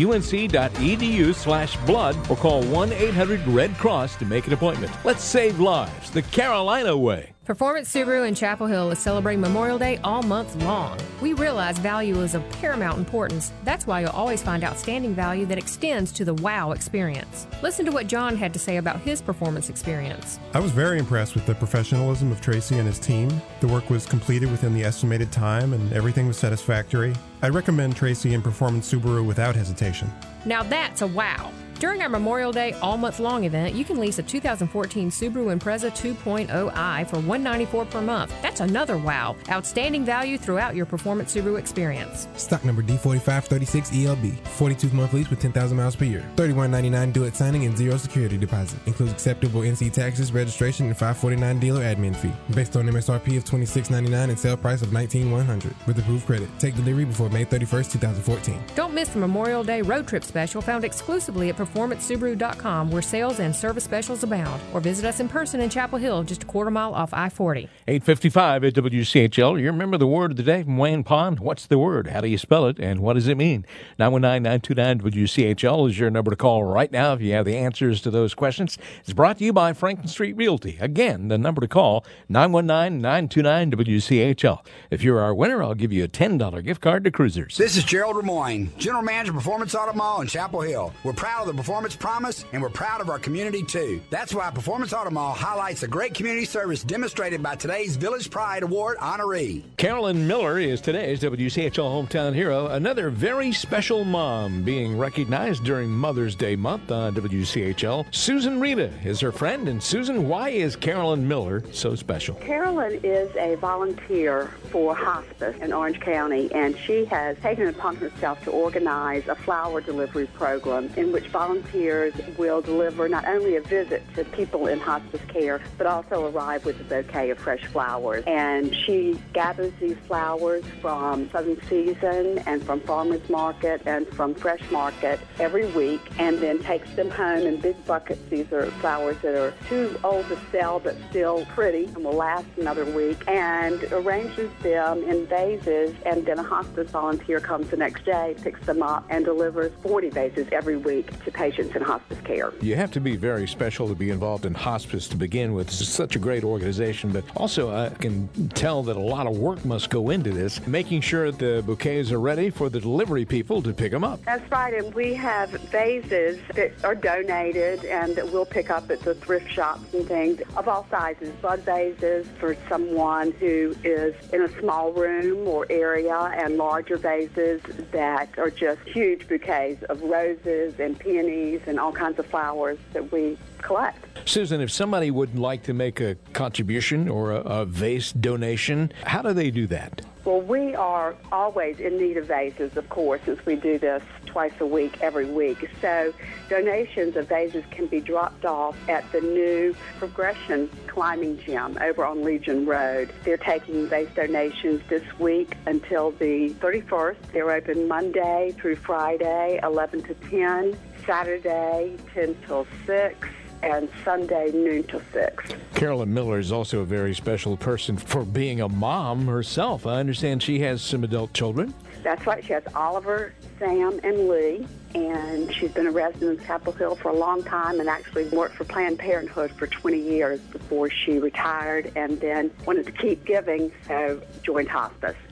unc.edu slash blood or call one eight hundred red cross to make an appointment. Let's save lives the Carolina way. Performance Subaru in Chapel Hill is celebrating Memorial Day all month long. We realize value is of paramount importance. That's why you'll always find outstanding value that extends to the wow experience. Listen to what John had to say about his performance experience. I was very impressed with the professionalism of Tracy and his team. The work was completed within the estimated time and everything was satisfactory. I recommend Tracy and Performance Subaru without hesitation. Now that's a wow. During our Memorial Day all-month-long event, you can lease a two thousand fourteen Subaru Impreza two point oh i for one hundred ninety-four dollars per month. That's another wow. Outstanding value throughout your Performance Subaru experience. Stock number D four five three six E L B. forty-two month lease with ten thousand miles per year. thirty-one ninety-nine due at signing and zero security deposit. Includes acceptable N C taxes, registration, and five forty-nine dealer admin fee. Based on M S R P of twenty-six ninety-nine and sale price of nineteen one hundred with approved credit. Take delivery before May thirty-first, twenty fourteen. Don't miss the Memorial Day road trip special found exclusively at performance subaru dot com, where sales and service specials abound. Or visit us in person in Chapel Hill, just a quarter mile off I forty. eight fifty-five at W C H L. You remember the word of the day from Wayne Pond? What's the word? How do you spell it? And what does it mean? nine one nine, nine two nine, W C H L is your number to call right now if you have the answers to those questions. It's brought to you by Franklin Street Realty. Again, the number to call, nine one nine, nine two nine, W C H L. If you're our winner, I'll give you a ten dollars gift card to Cruisers. This is Gerald Lemoyne, General Manager of Performance Auto Mall in Chapel Hill. We're proud of the Performance Promise, and we're proud of our community, too. That's why Performance Auto Mall highlights the great community service demonstrated by today's Village Pride Award honoree. Carolyn Miller is today's W C H L Hometown Hero, another very special mom being recognized during Mother's Day month on W C H L. Susan Rita is her friend. And Susan, why is Carolyn Miller so special? Carolyn is a volunteer for hospice in Orange County, and she has taken it upon herself to organize a flower delivery program in which volunteers will deliver not only a visit to people in hospice care, but also arrive with a bouquet of fresh flowers. And she gathers these flowers from Southern Season and from Farmers Market and from Fresh Market every week, and then takes them home in big buckets. These are flowers that are too old to sell but still pretty and will last another week, and arranges them in vases, and then a hospice volunteer comes the next day, picks them up, and delivers forty vases every week to patients in hospice care. You have to be very special to be involved in hospice to begin with. This is such a great organization, but also I can tell that a lot of work must go into this, making sure the bouquets are ready for the delivery people to pick them up. That's right, and we have vases that are donated and that we'll pick up at the thrift shops and things of all sizes. Bud vases for someone who is in a small room or area, and larger vases that are just huge bouquets of roses and peonies and all kinds of flowers that we collect. Susan, if somebody would like to make a contribution or a, a vase donation, how do they do that? Well, we are always in need of vases, of course, since we do this twice a week, every week. So donations of vases can be dropped off at the new Progression Climbing Gym over on Legion Road. They're taking vase donations this week until the thirty-first. They're open Monday through Friday, eleven to ten, Saturday, ten till six, and Sunday, noon till six. Carolyn Miller is also a very special person for being a mom herself. I understand she has some adult children. That's right. She has Oliver, Sam, and Lee, and she's been a resident of Chapel Hill for a long time and actually worked for Planned Parenthood for twenty years before she retired, and then wanted to keep giving, so joined hospice.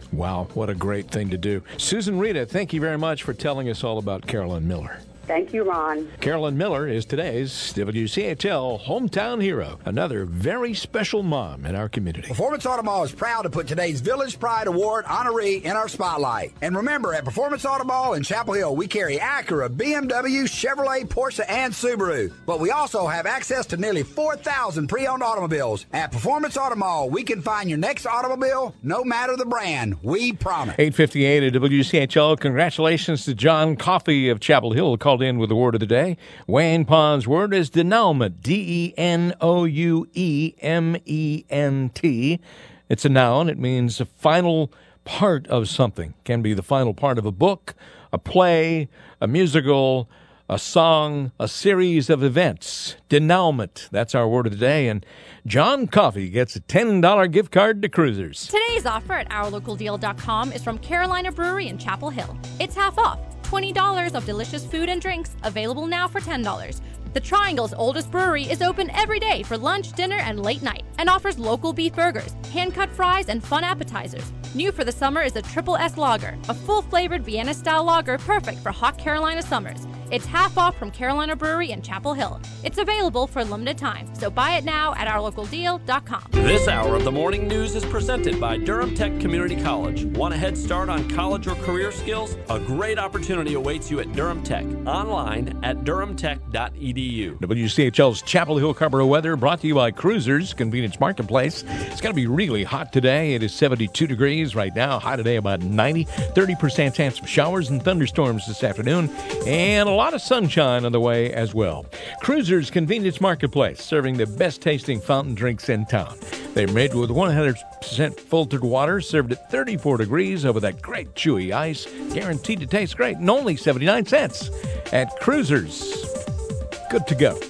Wow, what a great thing to do. Susan Rita, thank you very much for telling us all about Carolyn Miller. Thank you, Ron. Carolyn Miller is today's W C H L hometown hero, another very special mom in our community. Performance Auto Mall is proud to put today's Village Pride Award honoree in our spotlight. And remember, at Performance Auto Mall in Chapel Hill, we carry Acura, B M W, Chevrolet, Porsche, and Subaru. But we also have access to nearly four thousand pre-owned automobiles. At Performance Auto Mall, we can find your next automobile, no matter the brand. We promise. eight fifty-eight at W C H L. Congratulations to John Coffey of Chapel Hill, called in with the word of the day. Wayne Pond's word is denouement, D E N O U E M E N T. It's a noun. It means a final part of something. It can be the final part of a book, a play, a musical, a song, a series of events. Denouement. That's our word of the day. And John Coffey gets a ten dollars gift card to Cruisers. Today's offer at our local deal dot com is from Carolina Brewery in Chapel Hill. It's half off. twenty dollars of delicious food and drinks, available now for ten dollars. The Triangle's oldest brewery is open every day for lunch, dinner, and late night, and offers local beef burgers, hand-cut fries, and fun appetizers. New for the summer is a Triple S Lager, a full-flavored Vienna-style lager perfect for hot Carolina summers. It's half off from Carolina Brewery in Chapel Hill. It's available for a limited time, so buy it now at our local deal dot com. This hour of the morning news is presented by Durham Tech Community College. Want a head start on college or career skills? A great opportunity awaits you at Durham Tech. Online at durham tech dot e d u. W C H L's Chapel Hill Carrboro weather brought to you by Cruisers Convenience Marketplace. It's going to be really hot today. It is seventy-two degrees right now. High today about ninety. thirty percent chance of showers and thunderstorms this afternoon. And a lot of sunshine on the way as well. Cruisers Convenience Marketplace, serving the best tasting fountain drinks in town. They're made with one hundred percent filtered water, served at thirty-four degrees over that great chewy ice. Guaranteed to taste great, and only seventy-nine cents at Cruisers. Good to go.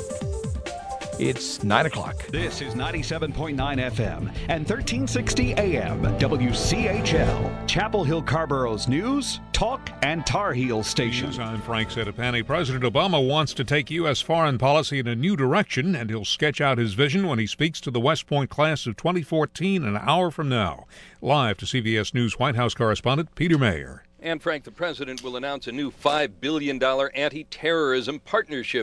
It's nine o'clock. This is ninety-seven point nine F M and thirteen sixty A M W C H L, Chapel Hill Carrboro's news, talk, and Tar Heel station. News, I'm Frank Zettapani. President Obama wants to take U S foreign policy in a new direction, and he'll sketch out his vision when he speaks to the West Point class of twenty fourteen an hour from now. Live to C B S News White House correspondent Peter Mayer. And Frank, the president will announce a new five billion dollars anti-terrorism partnership